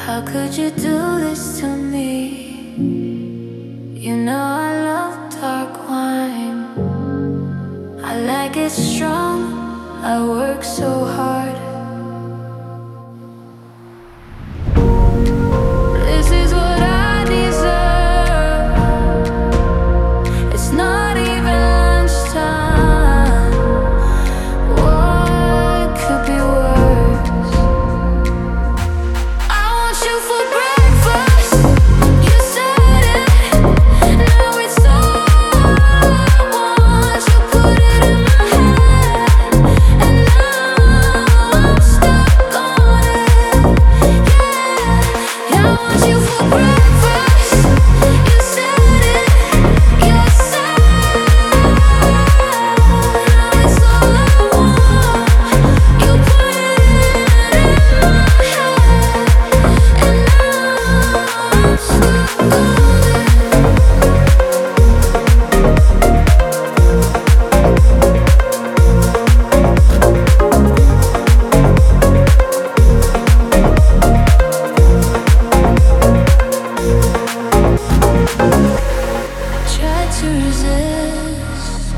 How could you do this to me? You know I love dark wine. I like it strong, I work so hard. This is what I deserve. It's not even lunchtime. What could be worse? I want you for breakfast. You said it. Now it's all I want. You put it in my head, and now I'm stuck on it. Yeah, I want you for breakfast. You said it. You said now it's all I want. You put it in my head, and now I'm stuck on it. Tried to resist,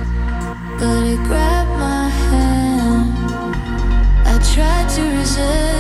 but it grabbed my hand. I tried to resist.